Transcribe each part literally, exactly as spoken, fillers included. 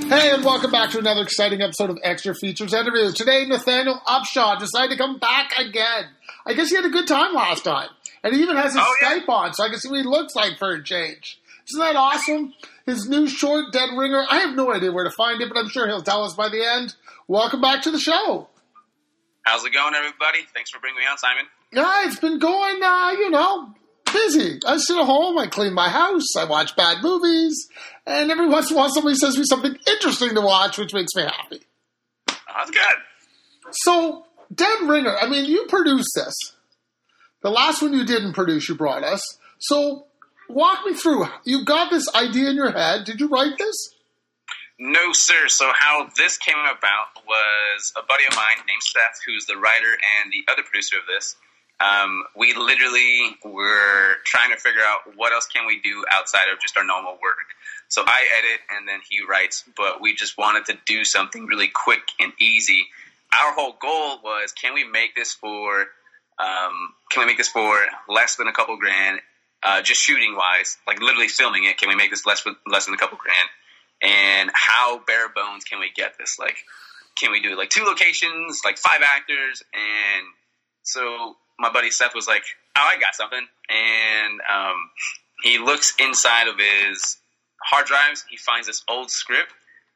Hey, and welcome back to another exciting episode of Extra Features Interviews. Today, Nathaniel Upshaw decided to come back again. I guess he had a good time last time. And he even has his oh, yeah. Skype on, so I can see what he looks like for a change. Isn't that awesome? His new short, Dead Ringer. I have no idea where to find it, but I'm sure he'll tell us by the end. Welcome back to the show. How's it going, everybody? Thanks for bringing me on, Simon. Yeah, it's been going, uh, you know, busy. I sit at home, I clean my house, I watch bad movies, and every once in a while somebody says me something interesting to watch, which makes me happy. Oh, that's good. So, Dead Ringer, I mean, you produced this. The last one you didn't produce, you brought us. So, walk me through. You got this idea in your head. Did you write this? No, sir. So how this came about was a buddy of mine named Seth, who's the writer and the other producer of this. Um, we literally were trying to figure out what else can we do outside of just our normal work. So I edit and then he writes, but we just wanted to do something really quick and easy. Our whole goal was, can we make this for, um, can we make this for less than a couple grand, uh, just shooting wise, like literally filming it? Can we make this less, less than a couple grand? And how bare bones can we get this? Like, can we do like two locations, like five actors? And so my buddy Seth was like, oh, I got something. And um, he looks inside of his hard drives. He finds this old script,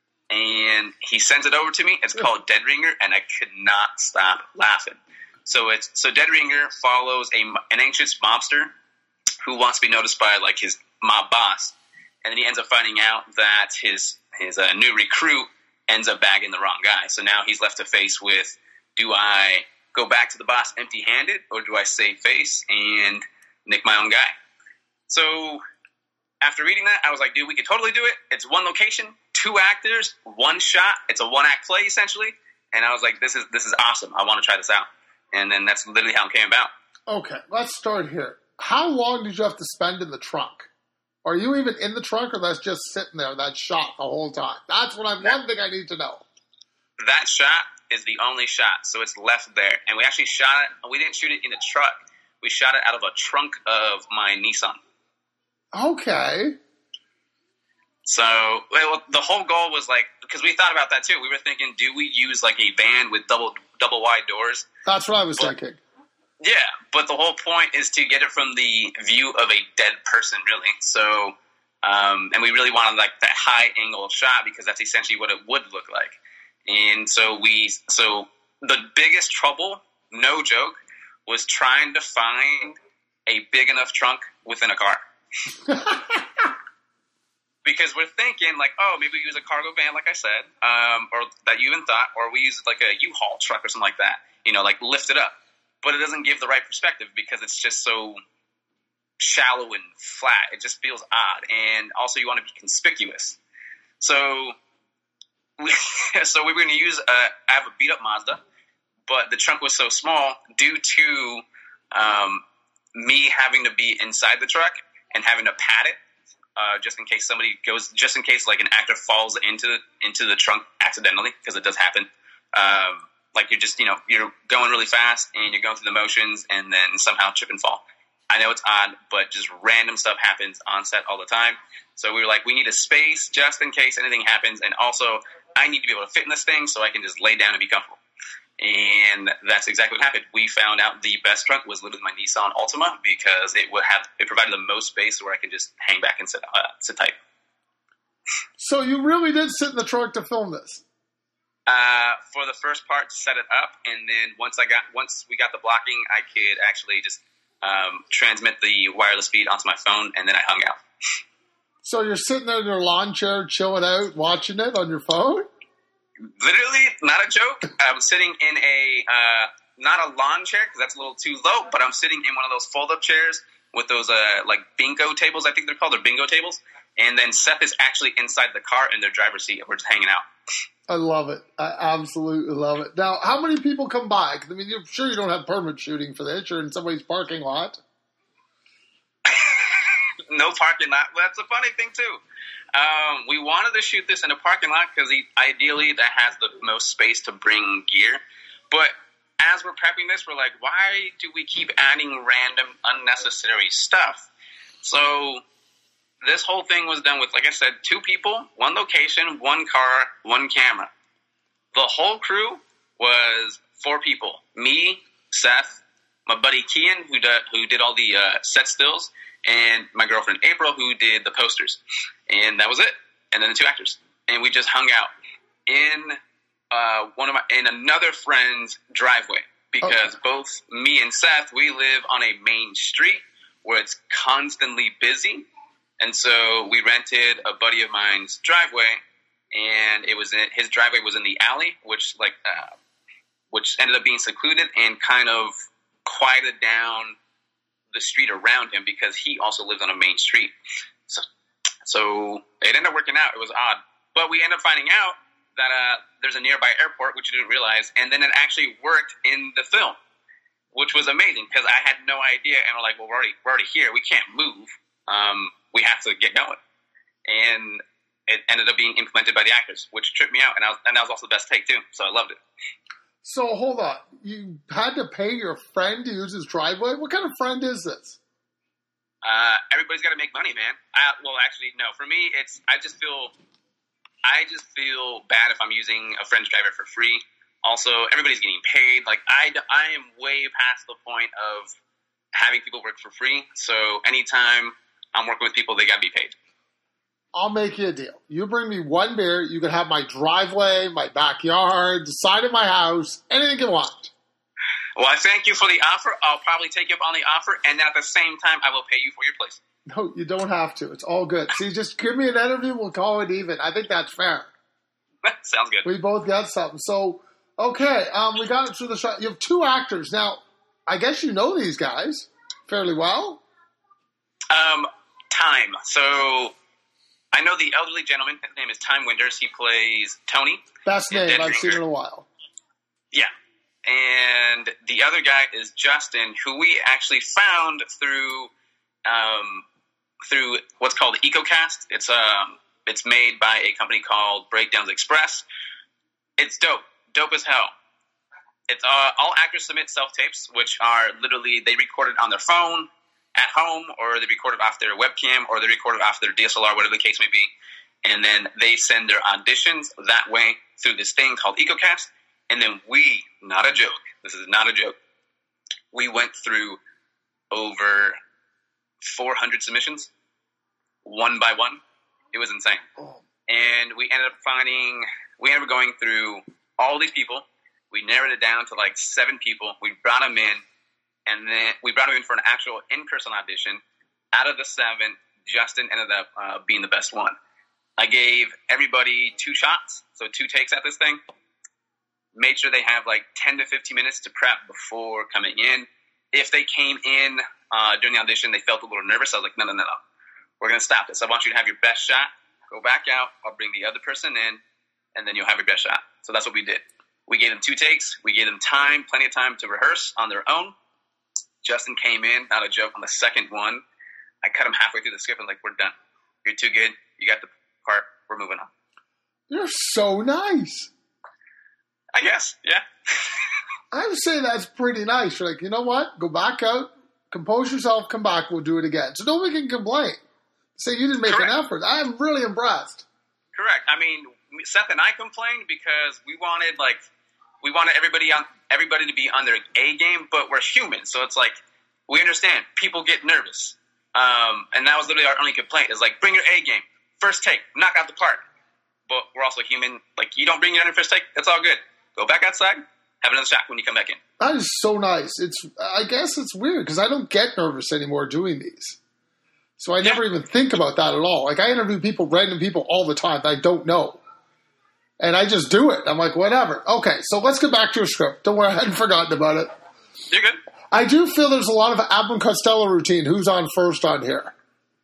and he sends it over to me. It's called Dead Ringer, and I could not stop laughing. So it's so Dead Ringer follows a, an anxious mobster who wants to be noticed by like his mob boss. And then he ends up finding out that his his uh, new recruit ends up bagging the wrong guy. So now he's left to face with, do I go back to the boss empty-handed, or do I save face and nick my own guy? So after reading that, I was like, dude, we could totally do it. It's one location, two actors, one shot. It's a one-act play, essentially. And I was like, this is this is awesome. I want to try this out. And then that's literally how it came about. Okay, let's start here. How long did you have to spend in the trunk? Are you even in the trunk, or that's just sitting there, that shot the whole time? That's what I'm, one thing I need to know. That shot is the only shot, so it's left there. And we actually shot it, we didn't shoot it in a truck. We shot it out of a trunk of my Nissan. Okay. So, well, the whole goal was like, because we thought about that too. We were thinking, do we use like a van with double double wide doors? That's what I was but, thinking. Yeah, but the whole point is to get it from the view of a dead person, really. So, um, and we really wanted like that high angle shot because that's essentially what it would look like. And so we, so the biggest trouble, no joke, was trying to find a big enough trunk within a car. Because we're thinking like, oh, maybe we use a cargo van, like I said, um, or that you even thought, or we use like a U-Haul truck or something like that, you know, like lift it up. But it doesn't give the right perspective because it's just so shallow and flat. It just feels odd. And also you want to be conspicuous. So we, so we were going to use, a, I have a beat-up Mazda, but the trunk was so small due to um, me having to be inside the truck and having to pad it uh, just in case somebody goes, just in case like an actor falls into, into the trunk accidentally, because it does happen. Um Like you're just, you know, you're going really fast and you're going through the motions and then somehow trip and fall. I know it's odd, but just random stuff happens on set all the time. So we were like, we need a space just in case anything happens. And also, I need to be able to fit in this thing so I can just lay down and be comfortable. And that's exactly what happened. We found out the best trunk was literally my Nissan Altima because it would have it provided the most space where I could just hang back and sit, uh, sit tight. So you really did sit in the trunk to film this? Uh, for the first part to set it up, and then once I got once we got the blocking, I could actually just um, transmit the wireless feed onto my phone, and then I hung out. So you're sitting there in your lawn chair, chilling out, watching it on your phone? Literally, not a joke. I'm sitting in a uh, not a lawn chair because that's a little too low, but I'm sitting in one of those fold-up chairs with those uh, like bingo tables. I think they're called. They're bingo tables. And then Seth is actually inside the car in their driver's seat, and we're just hanging out. I love it. I absolutely love it. Now, how many people come by? I mean, you're sure you don't have permit shooting for this. You're in somebody's parking lot. No parking lot. Well, that's a funny thing, too. Um, we wanted to shoot this in a parking lot because ideally that has the most space to bring gear. But as we're prepping this, we're like, why do we keep adding random, unnecessary stuff? So this whole thing was done with, like I said, two people, one location, one car, one camera. The whole crew was four people. Me, Seth, my buddy Kian, who, do, who did all the uh, set stills, and my girlfriend April, who did the posters. And that was it. And then the two actors. And we just hung out in uh, one of my in another friend's driveway. Because okay. both me and Seth, we live on a main street where it's constantly busy. And so we rented a buddy of mine's driveway, and it was in, his driveway was in the alley, which like uh, which ended up being secluded and kind of quieted down the street around him because he also lives on a main street. So, so it ended up working out. It was odd, but we ended up finding out that uh, there's a nearby airport, which you didn't realize, and then it actually worked in the film, which was amazing because I had no idea. And we're like, well, we're already we're already here. We can't move. Um, we have to get going. And it ended up being implemented by the actors, which tripped me out. And, I was, and that was also the best take, too. So I loved it. So hold on. You had to pay your friend to use his driveway? What kind of friend is this? Uh, everybody's got to make money, man. I, well, actually, no. For me, it's I just feel I just feel bad if I'm using a friend's driver for free. Also, everybody's getting paid. Like, I, I am way past the point of having people work for free. So anytime I'm working with people, they got to be paid. I'll make you a deal. You bring me one beer, you can have my driveway, my backyard, the side of my house, anything you want. Well, I thank you for the offer. I'll probably take you up on the offer, and then at the same time, I will pay you for your place. No, you don't have to. It's all good. See, just give me an interview, we'll call it even. I think that's fair. Sounds good. We both got something. So, okay, um, we got it through the shot. You have two actors. Now, I guess you know these guys fairly well. Um, Time. So I know the elderly gentleman. His name is Time Winters. He plays Tony. Best name I've seen in a while. Yeah. And the other guy is Justin, who we actually found through um, through what's called EcoCast. It's um it's made by a company called Breakdowns Express. It's dope. Dope as hell. It's uh, all actors submit self-tapes, which are literally they record it on their phone at home, or they record it off their webcam, or they record it off their D S L R, whatever the case may be. And then they send their auditions that way through this thing called EcoCast. And then we, not a joke, this is not a joke, we went through over four hundred submissions, one by one. It was insane. Oh. And we ended up finding, we ended up going through all these people. We narrowed it down to like seven people. We brought them in, and then we brought them in for an actual in-person audition. Out of the seven, Justin ended up uh, being the best one. I gave everybody two shots, so two takes at this thing. Made sure they have like ten to fifteen minutes to prep before coming in. If they came in uh, during the audition, they felt a little nervous. I was like, no, no, no, no. We're going to stop this. I want you to have your best shot. Go back out. I'll bring the other person in, and then you'll have your best shot. So that's what we did. We gave them two takes. We gave them time, plenty of time to rehearse on their own. Justin came in, not a joke, on the second one. I cut him halfway through the script and like, we're done. You're too good. You got the part. We're moving on. You're so nice. I guess, yeah. I would say that's pretty nice. You're like, you know what? Go back out, compose yourself, come back, we'll do it again. So nobody can complain. Say you didn't make Correct. an effort. I'm really impressed. Correct. I mean, Seth and I complained because we wanted like we wanted everybody on everybody to be on their A game, but we're human, so it's like we understand people get nervous, um, and that was literally our only complaint. Is like bring your A game, first take, knock out the park. But we're also human. Like you don't bring your first take, it's all good. Go back outside, have another shot when you come back in. That is so nice. It's I guess it's weird because I don't get nervous anymore doing these. So I never yeah. even think about that at all. Like I interview people, random people all the time that I don't know. And I just do it. I'm like, whatever. Okay, so let's get back to your script. Don't worry, I hadn't forgotten about it. You're good. I do feel there's a lot of Abbott and Costello routine. Who's on first on here?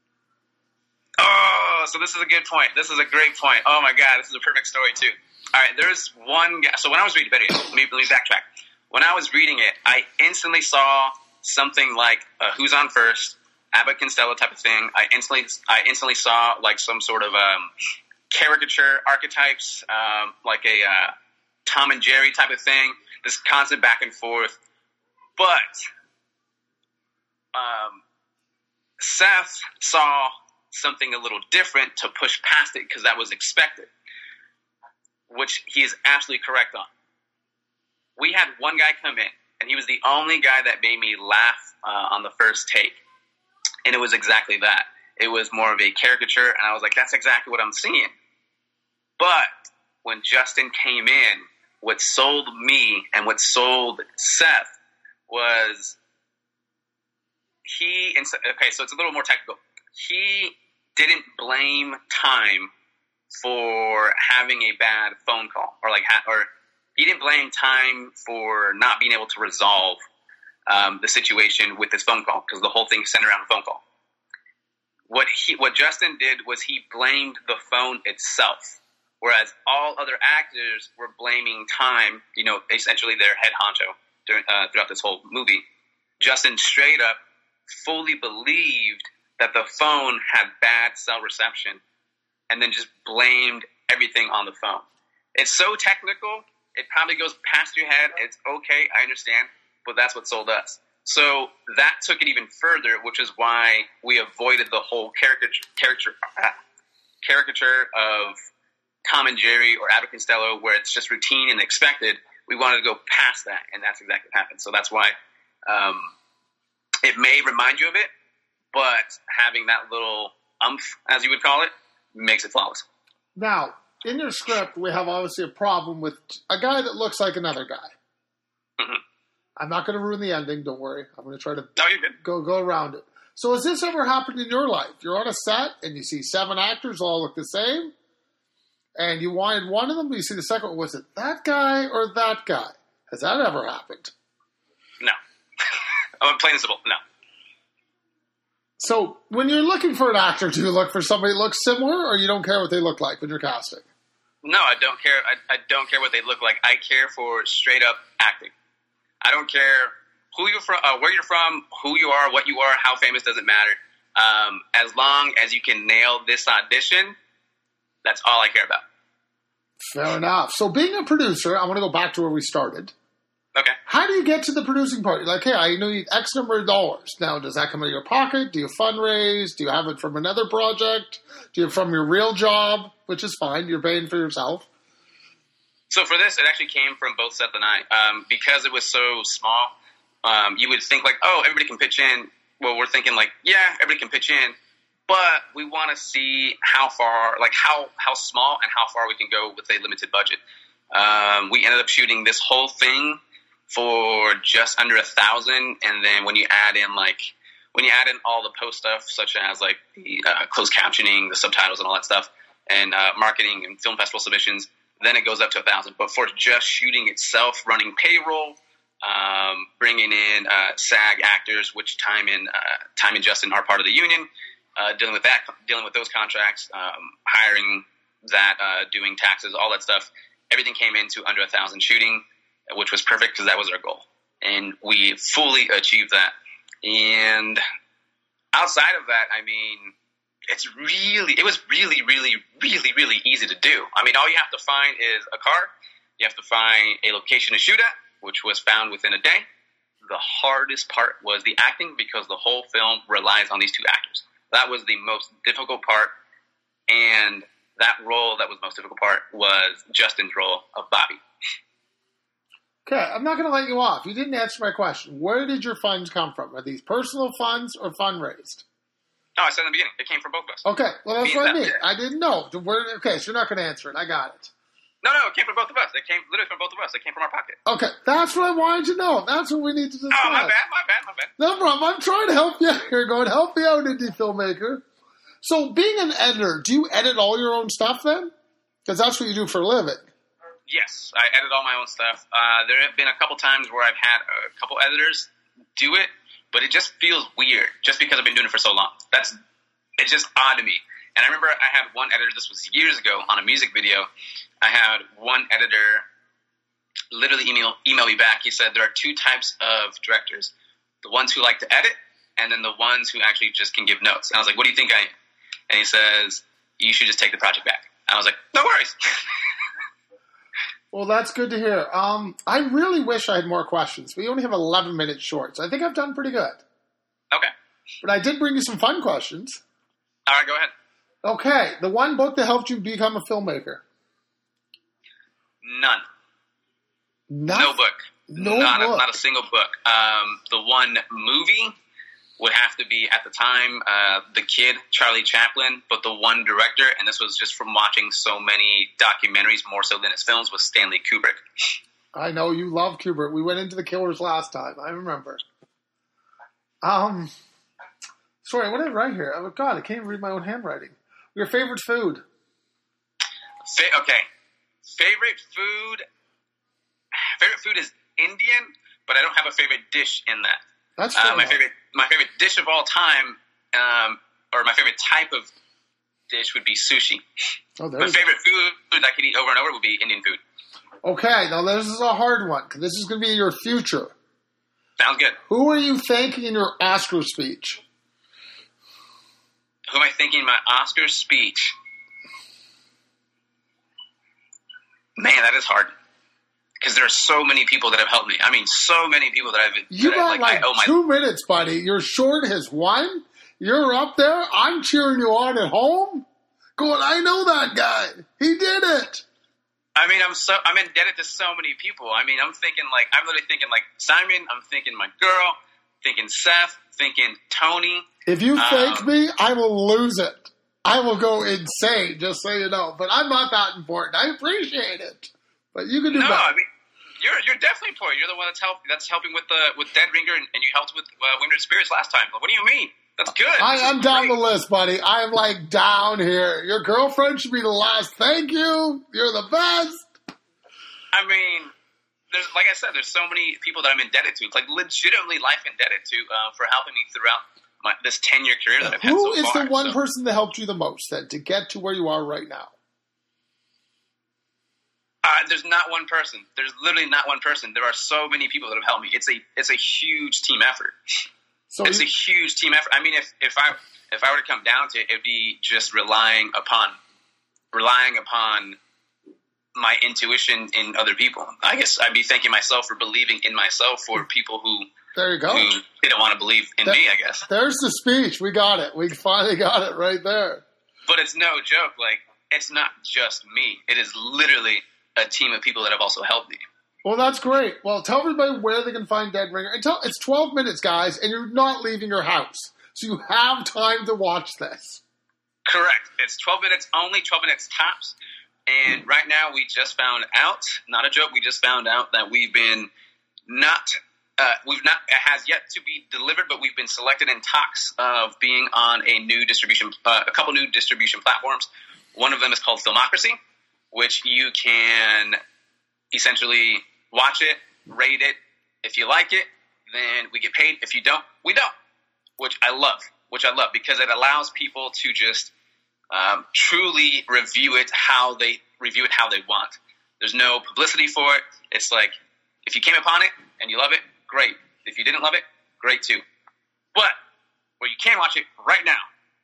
Oh, so this is a good point. This is a great point. Oh my God, this is a perfect story too. All right, there's one guy. So when I was reading, better yet, let me, let me backtrack. When I was reading it, I instantly saw something like uh, Who's on First, Abbott Costello type of thing. I instantly, I instantly saw like some sort of um, caricature archetypes, um, like a uh, Tom and Jerry type of thing. This constant back and forth. But um, Seth saw something a little different to push past it because that was expected, which he is absolutely correct on. We had one guy come in, and he was the only guy that made me laugh uh, on the first take, and it was exactly that. It was more of a caricature, and I was like, that's exactly what I'm seeing. But when Justin came in, what sold me and what sold Seth was he, okay, so it's a little more technical. He didn't blame time for having a bad phone call, or like, or he didn't blame time for not being able to resolve um, the situation with this phone call, because the whole thing centered around the phone call. What he, what Justin did was he blamed the phone itself, whereas all other actors were blaming time, you know, essentially their head honcho during, uh, throughout this whole movie. Justin straight up fully believed that the phone had bad cell reception and then just blamed everything on the phone. It's so technical, it probably goes past your head. It's okay, I understand, but that's what sold us. So that took it even further, which is why we avoided the whole caricature, caricature, caricature of Tom and Jerry or Abbott and Costello, where it's just routine and expected. We wanted to go past that, and that's exactly what happened. So that's why um, it may remind you of it, but having that little umph, as you would call it, makes it flawless. Now, in your script, we have obviously a problem with a guy that looks like another guy. Mm-hmm. I'm not going to ruin the ending. Don't worry. I'm going to try to no, you're good. go go around it. So has this ever happened in your life? You're on a set and you see seven actors all look the same, and you wanted one of them, but you see the second one. Was it that guy or that guy? Has that ever happened? No. I'm plain and simple. No. So when you're looking for an actor, do you look for somebody that looks similar, or you don't care what they look like when you're casting? No, I don't care. I, I don't care what they look like. I care for straight up acting. I don't care who you're from, uh, where you're from, who you are, what you are, how famous, doesn't matter. Um, as long as you can nail this audition, that's all I care about. Fair enough. So being a producer, I want to go back to where we started. Okay. How do you get to the producing part? You're like, hey, I need X number of dollars. Now, does that come out of your pocket? Do you fundraise? Do you have it from another project? Do you have it from your real job, which is fine. You're paying for yourself. So for this, it actually came from both Seth and I. Um, because it was so small, um, you would think like, oh, everybody can pitch in. Well, we're thinking like, yeah, everybody can pitch in. But we want to see how far, like how, how small and how far we can go with a limited budget. Um, we ended up shooting this whole thing for just under a thousand. And then when you add in like, when you add in all the post stuff, such as like the uh, closed captioning, the subtitles and all that stuff, and uh, marketing and film festival submissions, then it goes up to a thousand. But for just shooting itself, running payroll, um, bringing in uh, SAG actors, which Time and uh, Time and Justin are part of the union, uh, dealing with that, dealing with those contracts, um, hiring that, uh, doing taxes, all that stuff. Everything came into under a thousand shooting, which was perfect because that was our goal, and we fully achieved that. And outside of that, I mean, it's really, it was really, really, really, really easy to do. I mean, all you have to find is a car. You have to find a location to shoot at, which was found within a day. The hardest part was the acting, because the whole film relies on these two actors. That was the most difficult part. And that role that was the most difficult part was Justin's role of Bobby. Okay, I'm not going to let you off. You didn't answer my question. Where did your funds come from? Are these personal funds or fundraised? No, I said in the beginning. It came from both of us. Okay, well, that's Me what I and mean. Seth. I didn't know. Where, okay, so you're not going to answer it. I got it. No, no, it came from both of us. It came literally from both of us. It came from our pocket. Okay, that's what I wanted to know. That's what we need to discuss. Oh, my bad, my bad, my bad. No problem. I'm trying to help you out here. Going, help me out, indie filmmaker. So, being an editor, do you edit all your own stuff then? Because that's what you do for a living. Yes, I edit all my own stuff. Uh, there have been a couple times where I've had a couple editors do it, but it just feels weird just because I've been doing it for so long. That's it's just odd to me. And I remember I had one editor, this was years ago, on a music video. I had one editor literally email, email me back. He said there are two types of directors, the ones who like to edit and then the ones who actually just can give notes. And I was like, what do you think I am? And he says, you should just take the project back. I was like, no worries. Well, that's good to hear. Um, I really wish I had more questions. We only have eleven minutes short, so I think I've done pretty good. Okay. But I did bring you some fun questions. All right, go ahead. Okay, the one book that helped you become a filmmaker. None. Not, no book. No not book. A, not a single book. Um, the one movie would have to be, at the time, uh, The Kid, Charlie Chaplin, but the one director, and this was just from watching so many documentaries, more so than his films, was Stanley Kubrick. I know you love Kubrick. We went into The Killers last time. I remember. Um, sorry, what did I write here? Oh, God, I can't even read my own handwriting. Your favorite food? Fa- okay. Favorite food? Favorite food is Indian, but I don't have a favorite dish in that. That's uh, my favorite. My favorite dish of all time, um, or my favorite type of dish would be sushi. Oh, my favorite food I could eat over and over would be Indian food. Okay, now this is a hard one because this is going to be your future. Sounds good. Who are you thanking in your Oscar speech? Who am I thanking in my Oscar speech? Man, that is hard. Because there are so many people that have helped me. I mean, so many people that I've... You that got I, like, like I owe my... two minutes, buddy. Your short has won. You're up there. I'm cheering you on at home. Going, I know that guy. He did it. I mean, I'm so I'm indebted to so many people. I mean, I'm thinking like... I'm literally thinking like Simon. I'm thinking my girl. Thinking Seth. Thinking Tony. If you um, thank me, I will lose it. I will go insane, just so you know. But I'm not that important. I appreciate it. But you can do no, better. I mean, you're you're definitely important. You're the one that's help that's helping with the with Dead Ringer, and, and you helped with uh, Women Spirits last time. What do you mean? That's good. I, I'm down great. the list, buddy. I'm like down here. Your girlfriend should be the last. Thank you. You're the best. I mean, there's like I said, there's so many people that I'm indebted to. It's like legitimately life indebted to uh, for helping me throughout my, this ten year career that I've had Who so is far. the one so. person that helped you the most then to get to where you are right now? Uh, there's not one person. There's literally not one person. There are so many people that have helped me. It's a it's a huge team effort. So it's you, a huge team effort. I mean, if, if I if I were to come down to it, it'd be just relying upon relying upon my intuition in other people. I guess I'd be thanking myself for believing in myself for people who there you go. who didn't want to believe in that, me. I guess there's the speech. We got it. We finally got it right there. But it's no joke. Like it's not just me. It is literally a team of people that have also helped me. Well, that's great. Well, tell everybody where they can find Dead Ringer. And tell, it's twelve minutes, guys, and you're not leaving your house. So you have time to watch this. Correct. It's twelve minutes only, twelve minutes tops. And right now we just found out, not a joke, we just found out that we've been not, uh, we've not, it has yet to be delivered, but we've been selected in talks of being on a new distribution, uh, a couple new distribution platforms. One of them is called Filmocracy, which you can essentially watch it, rate it. If you like it, then we get paid. If you don't, we don't, which I love, which I love because it allows people to just um, truly review it how they review it how they want. There's no publicity for it. It's like if you came upon it and you love it, great. If you didn't love it, great too. But where you can watch it right now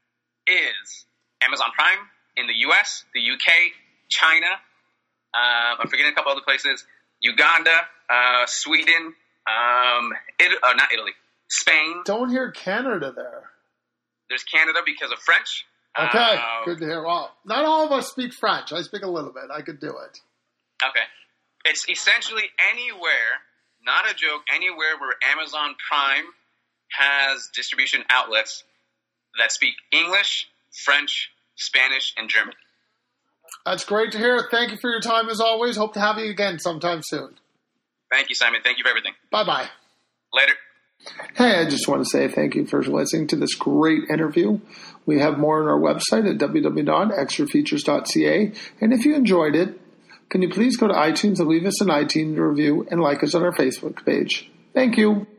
is Amazon Prime in the U S, the U K, China, um, I'm forgetting a couple other places, Uganda, uh, Sweden, um, it, uh, not Italy, Spain. Don't hear Canada there. There's Canada because of French. Okay, uh, good to hear. Well, not all of us speak French. I speak a little bit. I could do it. Okay. It's essentially anywhere, not a joke, anywhere where Amazon Prime has distribution outlets that speak English, French, Spanish, and German. That's great to hear. Thank you for your time as always. Hope to have you again sometime soon. Thank you, Simon. Thank you for everything. Bye-bye. Later. Hey, I just want to say thank you for listening to this great interview. We have more on our website at w w w dot extra features dot c a. And if you enjoyed it, can you please go to iTunes and leave us an iTunes review and like us on our Facebook page. Thank you.